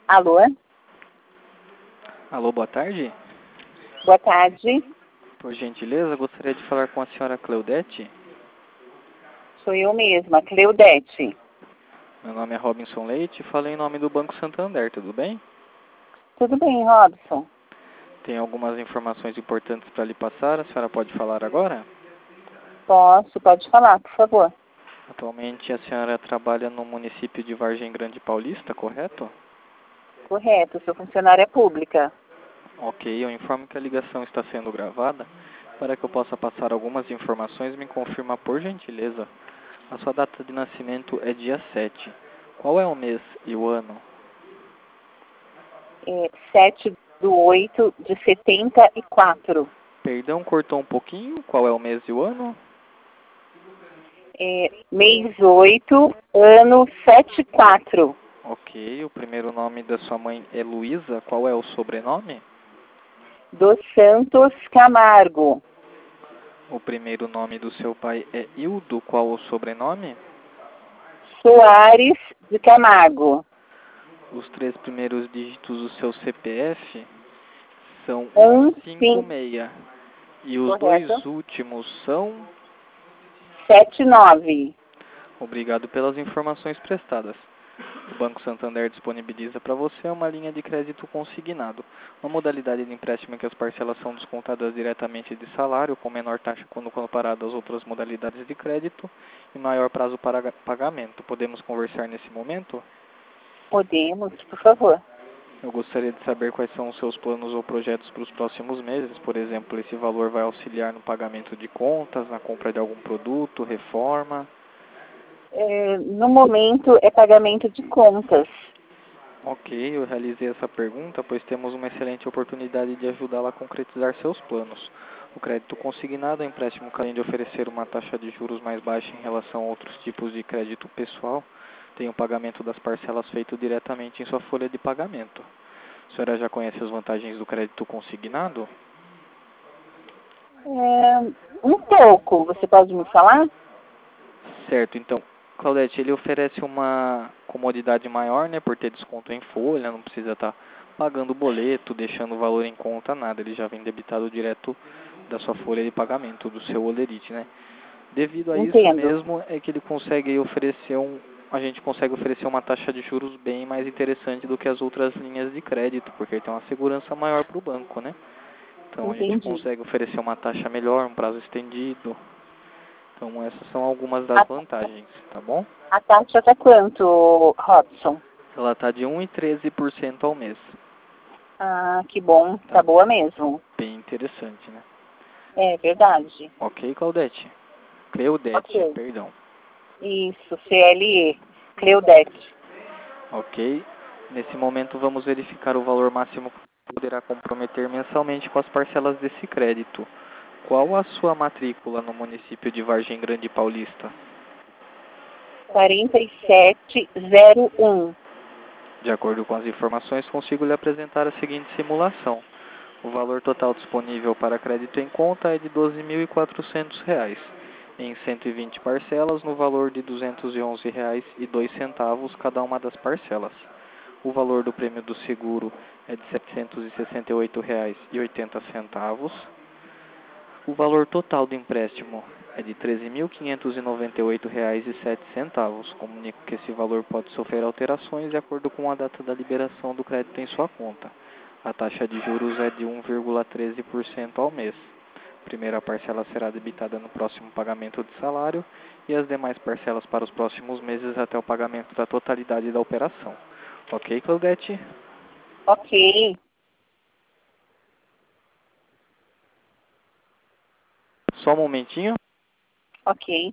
Alô? Alô, boa tarde. Boa tarde. Por gentileza, gostaria de falar com a senhora Cleudete. Sou eu mesma, Cleudete. Meu nome é Robinson Leite e falo em nome do Banco Santander, tudo bem? Tudo bem, Robson? Tem algumas informações importantes para lhe passar, a senhora pode falar agora? Posso, pode falar, por favor. Atualmente a senhora trabalha no município de Vargem Grande Paulista, correto? Correto, sou funcionária pública. Ok, eu informo que a ligação está sendo gravada. Para que eu possa passar algumas informações, me confirma por gentileza. A sua data de nascimento é dia 7. Qual é o mês e o ano? 7/8/74. Perdão, cortou um pouquinho. Qual é o mês e o ano? Mês 8, ano 74. Ok, o primeiro nome da sua mãe é Luísa. Qual é o sobrenome? Dos Santos Camargo. O primeiro nome do seu pai é Hildo. Qual o sobrenome? Soares de Camargo. Os 3 primeiros dígitos do seu CPF são 5, 156. E os correto? 2 últimos são... 79. Obrigado pelas informações prestadas. O Banco Santander disponibiliza para você uma linha de crédito consignado, uma modalidade de empréstimo em que as parcelas são descontadas diretamente de salário, com menor taxa quando comparado às outras modalidades de crédito e maior prazo para pagamento. Podemos conversar nesse momento? Podemos, por favor. Eu gostaria de saber quais são os seus planos ou projetos para os próximos meses. Por exemplo, esse valor vai auxiliar no pagamento de contas, na compra de algum produto, reforma? No momento é pagamento de contas. Ok, eu realizei essa pergunta, pois temos uma excelente oportunidade de ajudá-la a concretizar seus planos. O crédito consignado é um empréstimo que, além de oferecer uma taxa de juros mais baixa em relação a outros tipos de crédito pessoal, tem o pagamento das parcelas feito diretamente em sua folha de pagamento. A senhora já conhece as vantagens do crédito consignado? Um pouco, você pode me falar? Certo, então, Claudete, ele oferece uma comodidade maior, né, por ter desconto em folha, não precisa estar pagando boleto, deixando o valor em conta, nada, ele já vem debitado direto da sua folha de pagamento, do seu holerite, né. Devido a isso Entendo. mesmo é que ele consegue oferecer a gente consegue oferecer uma taxa de juros bem mais interessante do que as outras linhas de crédito, porque ele tem uma segurança maior para o banco, né. Então a gente Entendi. consegue oferecer uma taxa melhor, um prazo estendido. Então essas são algumas das A, vantagens, tá bom? a taxa tá quanto, Robson? Ela está de 1,13% ao mês. Ah, que bom. Tá Tá boa mesmo. bem interessante, né? É verdade. Ok, Claudete? Cleudete, Ok. perdão. Isso, CLE. Cleudete. Ok. Nesse momento vamos verificar o valor máximo que poderá comprometer mensalmente com as parcelas desse crédito. Qual a sua matrícula no município de Vargem Grande Paulista? 4701. De acordo com as informações, consigo lhe apresentar a seguinte simulação. O valor total disponível para crédito em conta é de R$ 12.400, em 120 parcelas, no valor de R$ 211,02 cada uma das parcelas. O valor do prêmio do seguro é de R$ 768,80. O valor total do empréstimo é de R$ 13.598,07. Comunico que esse valor pode sofrer alterações de acordo com a data da liberação do crédito em sua conta. A taxa de juros é de 1,13% ao mês. A primeira parcela será debitada no próximo pagamento de salário e as demais parcelas para os próximos meses até o pagamento da totalidade da operação. Ok, Claudete? Ok. Só um momentinho. Ok.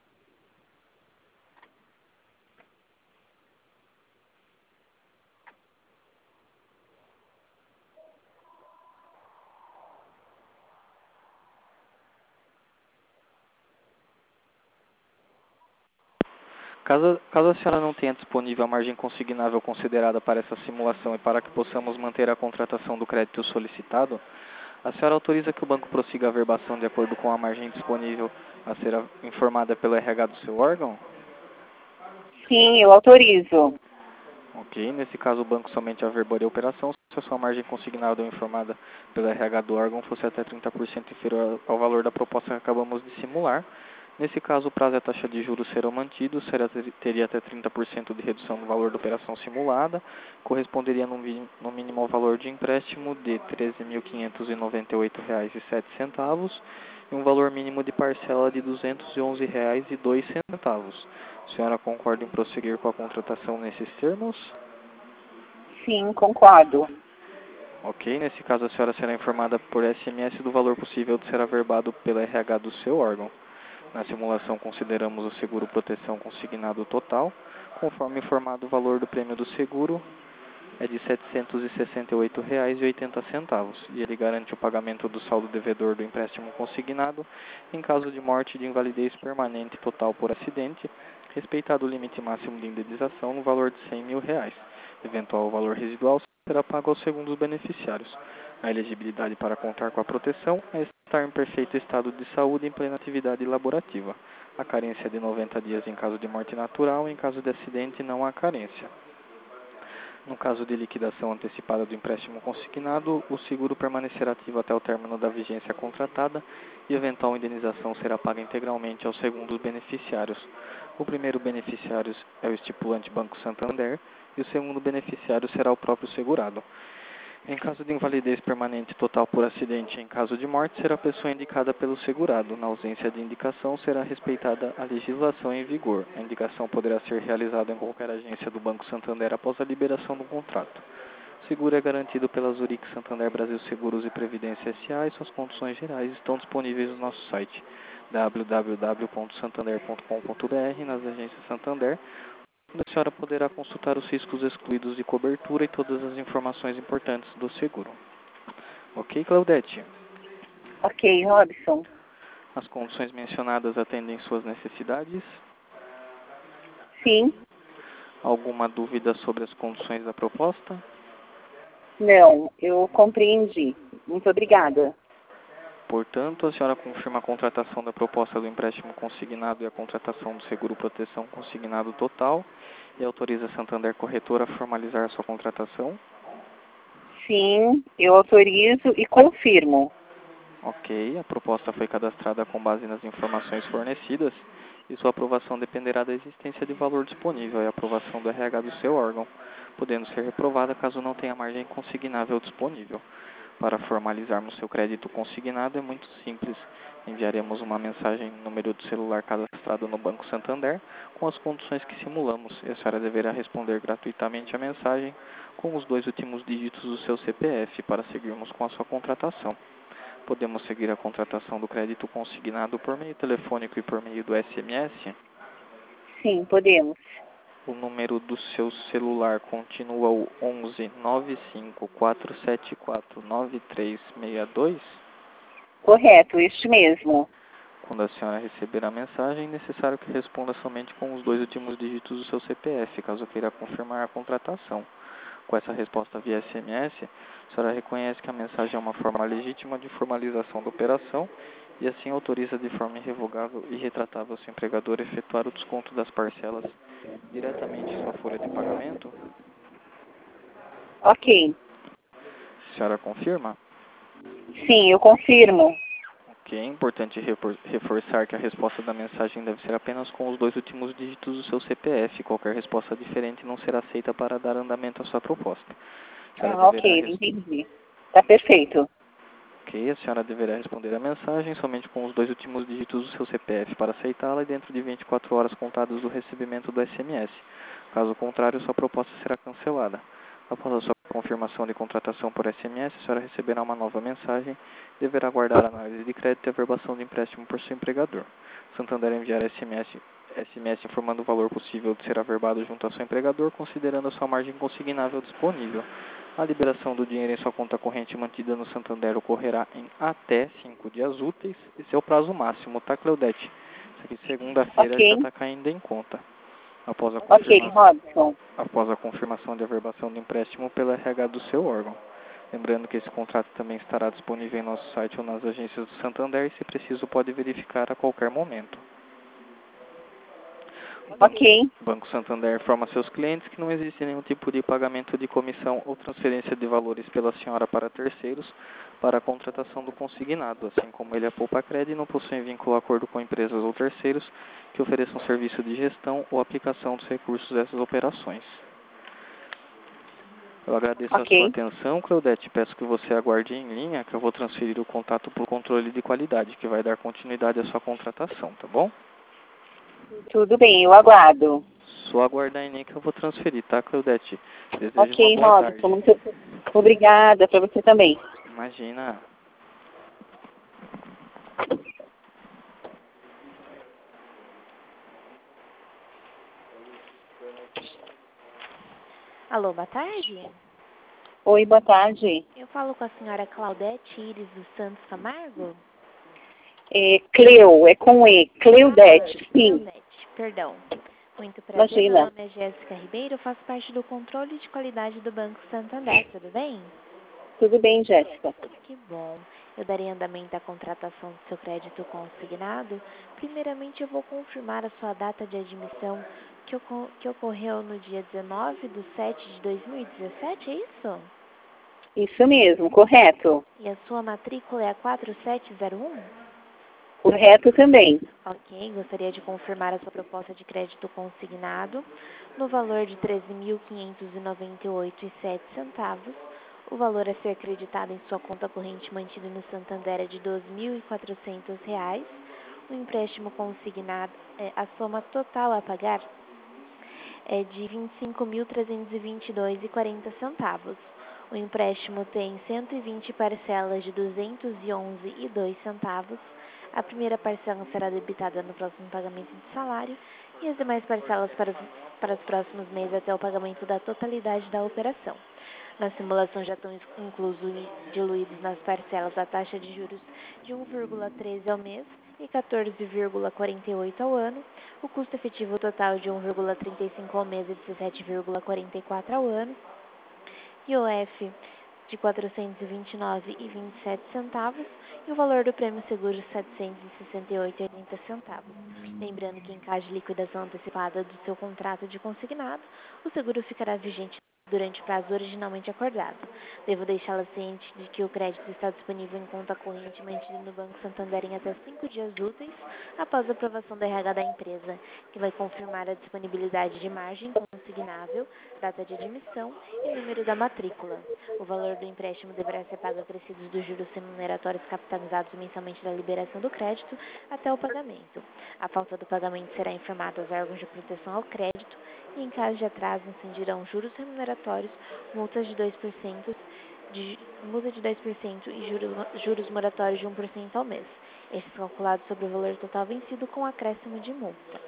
Caso a senhora não tenha disponível a margem consignável considerada para essa simulação e para que possamos manter a contratação do crédito solicitado, a senhora autoriza que o banco prossiga a verbação de acordo com a margem disponível a ser informada pelo RH do seu órgão? Sim, eu autorizo. Ok, nesse caso o banco somente averbaria a operação se a sua margem consignada ou informada pelo RH do órgão fosse até 30% inferior ao valor da proposta que acabamos de simular. Nesse caso, o prazo e a taxa de juros serão mantidos, teria até 30% de redução no valor da operação simulada, corresponderia no mínimo ao valor de empréstimo de R$ 13.598,07 e um valor mínimo de parcela de R$ 211,02. A senhora concorda em prosseguir com a contratação nesses termos? Sim, concordo. Ok, nesse caso a senhora será informada por SMS do valor possível de ser averbado pela RH do seu órgão. Na simulação consideramos o seguro proteção consignado total, conforme informado o valor do prêmio do seguro é de R$ 768,80 e ele garante o pagamento do saldo devedor do empréstimo consignado em caso de morte e de invalidez permanente total por acidente, respeitado o limite máximo de indenização no valor de R$ 100.000. Eventual valor residual será pago aos segundos beneficiários. A elegibilidade para contar com a proteção é estar em perfeito estado de saúde e em plena atividade laborativa. A carência é de 90 dias em caso de morte natural, em caso de acidente não há carência. No caso de liquidação antecipada do empréstimo consignado, o seguro permanecerá ativo até o término da vigência contratada e eventual indenização será paga integralmente aos segundos beneficiários. O primeiro beneficiário é o estipulante Banco Santander e o segundo beneficiário será o próprio segurado. Em caso de invalidez permanente total por acidente e em caso de morte, será a pessoa indicada pelo segurado. Na ausência de indicação, será respeitada a legislação em vigor. A indicação poderá ser realizada em qualquer agência do Banco Santander após a liberação do contrato. O seguro é garantido pela Zurich Santander Brasil Seguros e Previdência S.A. e suas condições gerais estão disponíveis no nosso site www.santander.com.br, nas agências Santander, onde a senhora poderá consultar os riscos excluídos de cobertura e todas as informações importantes do seguro. Ok, Claudete? Ok, Robson. As condições mencionadas atendem suas necessidades? Sim. Alguma dúvida sobre as condições da proposta? Não, eu compreendi. Muito obrigada. Portanto, a senhora confirma a contratação da proposta do empréstimo consignado e a contratação do seguro proteção consignado total e autoriza a Santander Corretora a formalizar a sua contratação? Sim, eu autorizo e confirmo. Ok, a proposta foi cadastrada com base nas informações fornecidas e sua aprovação dependerá da existência de valor disponível e a aprovação do RH do seu órgão, podendo ser reprovada caso não tenha margem consignável disponível. Para formalizarmos seu crédito consignado é muito simples. Enviaremos uma mensagem no número de celular cadastrado no Banco Santander com as condições que simulamos e a senhora deverá responder gratuitamente a mensagem com os 2 últimos dígitos do seu CPF para seguirmos com a sua contratação. Podemos seguir a contratação do crédito consignado por meio telefônico e por meio do SMS? Sim, podemos. O número do seu celular continua o 11 95 474 9362? Correto, este mesmo. Quando a senhora receber a mensagem, é necessário que responda somente com os 2 últimos dígitos do seu CPF, caso queira confirmar a contratação. Com essa resposta via SMS, a senhora reconhece que a mensagem é uma forma legítima de formalização da operação e assim autoriza de forma irrevogável e retratável seu empregador a efetuar o desconto das parcelas diretamente em sua folha de pagamento? Ok. A senhora confirma? Sim, eu confirmo. Ok, é importante reforçar que a resposta da mensagem deve ser apenas com os 2 últimos dígitos do seu CPF. Qualquer resposta diferente não será aceita para dar andamento à sua proposta. A senhora Ah, ok, entendi. Tá perfeito. Ok, a senhora deverá responder a mensagem somente com os 2 últimos dígitos do seu CPF para aceitá-la e dentro de 24 horas contadas do recebimento do SMS. Caso contrário, sua proposta será cancelada. Após a sua confirmação de contratação por SMS, a senhora receberá uma nova mensagem e deverá aguardar a análise de crédito e a verbação do empréstimo por seu empregador. Santander enviará SMS informando o valor possível de ser averbado junto ao seu empregador, considerando a sua margem consignável disponível. A liberação do dinheiro em sua conta corrente mantida no Santander ocorrerá em até 5 dias úteis. Esse é o prazo máximo, tá, Claudete? Isso aqui segunda-feira já Ok. está caindo em conta. Após a Ok, confirmação, Robson. após a confirmação de averbação do empréstimo pela RH do seu órgão. Lembrando que esse contrato também estará disponível em nosso site ou nas agências do Santander e, se preciso, pode verificar a qualquer momento. Ok. O Banco Santander informa a seus clientes que não existe nenhum tipo de pagamento de comissão ou transferência de valores pela senhora para terceiros para a contratação do consignado, assim como ele, a Poupacred, não possui vínculo a acordo com empresas ou terceiros que ofereçam serviço de gestão ou aplicação dos recursos dessas operações. Eu agradeço a sua Ok. atenção, Claudete. Peço que você aguarde em linha, que eu vou transferir o contato para o controle de qualidade, que vai dar continuidade à sua contratação, tá bom? Tudo bem, eu aguardo. Só aguardar em linha que eu vou transferir, tá, Claudete? Desejo uma Ok, boa tarde. Robson, muito obrigada para você também. Imagina. Alô, boa tarde. Oi, boa tarde. Eu falo com a senhora Claudete Iris dos Santos Camargo? Cleo, é com E. Cleudete, sim. Claudete, perdão. Muito prazer, meu Imagina. nome é Jéssica Ribeiro, eu faço parte do controle de qualidade do Banco Santander, tudo bem? Tudo bem, Jéssica? Que bom. Eu darei andamento à contratação do seu crédito consignado. Primeiramente, eu vou confirmar a sua data de admissão, que ocorreu no dia 19/7/2017, é isso? Isso mesmo, correto. E a sua matrícula é a 4701? Correto também. Ok, gostaria de confirmar a sua proposta de crédito consignado no valor de R$ 13.598,07. O valor a ser acreditado em sua conta corrente mantida no Santander é de R$ 12.400. O empréstimo consignado, a soma total a pagar é de R$ 25.322,40. O empréstimo tem 120 parcelas de R$ 211,02. A primeira parcela será debitada no próximo pagamento de salário e as demais parcelas para os próximos meses até o pagamento da totalidade da operação. Na simulação já estão diluídos nas parcelas a taxa de juros de 1,13 ao mês e 14,48 ao ano, o custo efetivo total de 1,35 ao mês e 17,44 ao ano, IOF de R$ 429,27 e o valor do prêmio seguro R$ 768,80. Lembrando que em caso de liquidação antecipada do seu contrato de consignado, o seguro ficará vigente durante o prazo originalmente acordado. Devo deixá-la ciente de que o crédito está disponível em conta corrente mantida no Banco Santander em até 5 dias úteis após a aprovação da RH da empresa, que vai confirmar a disponibilidade de margem consignável, data de admissão e número da matrícula. O valor do empréstimo deverá ser pago acrescidos dos juros remuneratórios capitalizados mensalmente da liberação do crédito até o pagamento. A falta do pagamento será informada aos órgãos de proteção ao crédito e, em caso de atraso, incidirão juros remuneratórios, multas de 2%, multa de 2% e juros moratórios de 1% ao mês. Estes calculados sobre o valor total vencido com acréscimo de multa.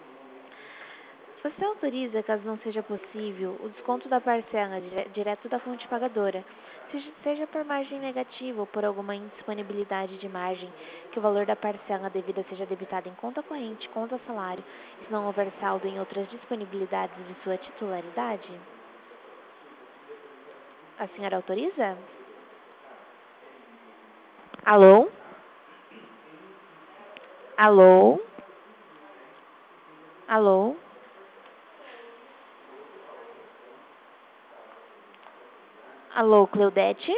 Você autoriza, caso não seja possível, o desconto da parcela direto da fonte pagadora, seja por margem negativa ou por alguma indisponibilidade de margem, que o valor da parcela devida seja debitado em conta corrente, conta salário, e se não houver saldo em outras disponibilidades de sua titularidade? A senhora autoriza? Alô? Alô? Alô? Alô, Claudete?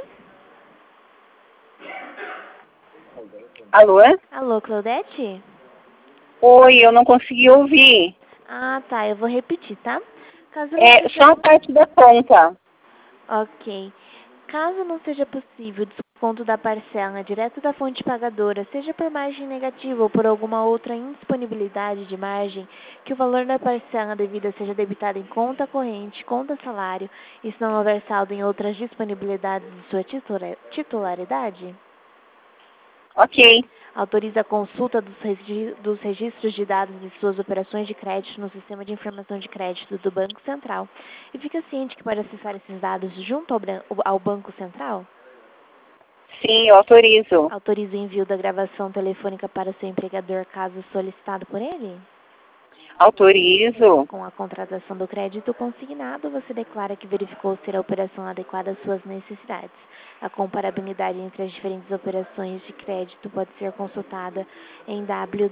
Alô? Alô, Claudete? Oi, eu não consegui ouvir. Ah, tá, eu vou repetir, tá? Caso não Só seja... a parte da conta. Ok. Caso não seja possível o desconto da parcela direto da fonte pagadora, seja por margem negativa ou por alguma outra indisponibilidade de margem, que o valor da parcela devida seja debitado em conta corrente, conta salário, e se não houver saldo em outras disponibilidades de sua titularidade? Ok. Autoriza a consulta dos registros de dados de suas operações de crédito no Sistema de Informação de Crédito do Banco Central e fica ciente que pode acessar esses dados junto ao Banco Central? Sim, eu autorizo. Autoriza o envio da gravação telefônica para o seu empregador caso solicitado por ele? Autorizo. Com a contratação do crédito consignado, você declara que verificou ser a operação adequada às suas necessidades. A comparabilidade entre as diferentes operações de crédito pode ser consultada em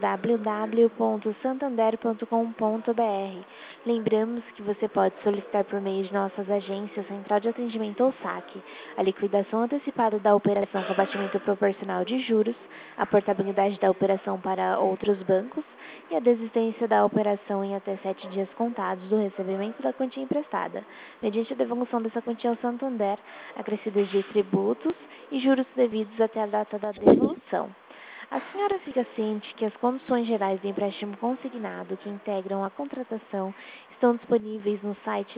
www.santander.com.br. Lembramos que você pode solicitar por meio de nossas agências Central de Atendimento ou SAC a liquidação antecipada da operação com abatimento proporcional de juros, a portabilidade da operação para outros bancos e a desistência da operação em até 7 dias contados do recebimento da quantia emprestada, mediante a devolução dessa quantia ao Santander, acrescidos de tributos e juros devidos até a data da devolução. A senhora fica ciente que as condições gerais do empréstimo consignado que integram a contratação estão disponíveis no site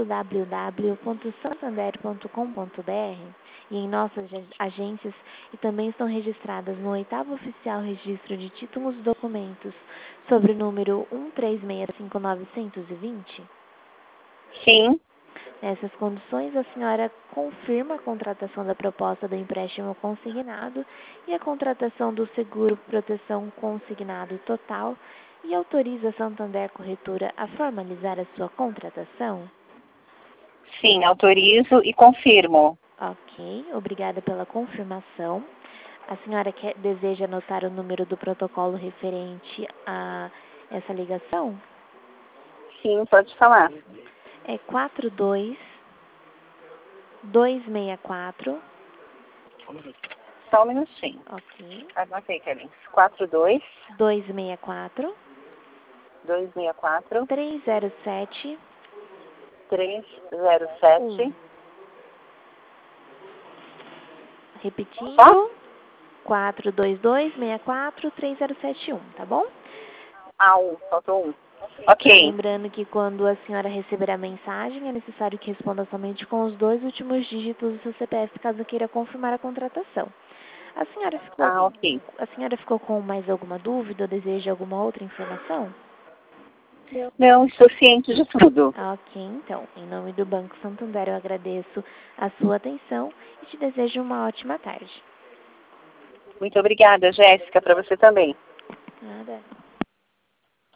www.santander.com.br e em nossas agências e também estão registradas no 8º Oficial Registro de Títulos e Documentos sobre o número 1365920? Sim. Nessas condições, a senhora confirma a contratação da proposta do empréstimo consignado e a contratação do seguro proteção consignado total e autoriza a Santander Corretora a formalizar a sua contratação? Sim, autorizo e confirmo. Ok, obrigada pela confirmação. A senhora deseja anotar o número do protocolo referente a essa ligação? Sim, pode falar. É 42264. Só um minutinho. Ok. Anotei, Kelly. 42 264 264 307 307. Repetindo. Só? 422643071, tá bom? Faltou um. Ok. Lembrando que quando a senhora receber a mensagem, é necessário que responda somente com os 2 últimos dígitos do seu CPF, caso queira confirmar a contratação. A senhora ficou com mais alguma dúvida ou deseja alguma outra informação? Não, estou ciente de tudo. Ok, então, em nome do Banco Santander, eu agradeço a sua atenção e te desejo uma ótima tarde. Muito obrigada, Jéssica, para você também. Nada.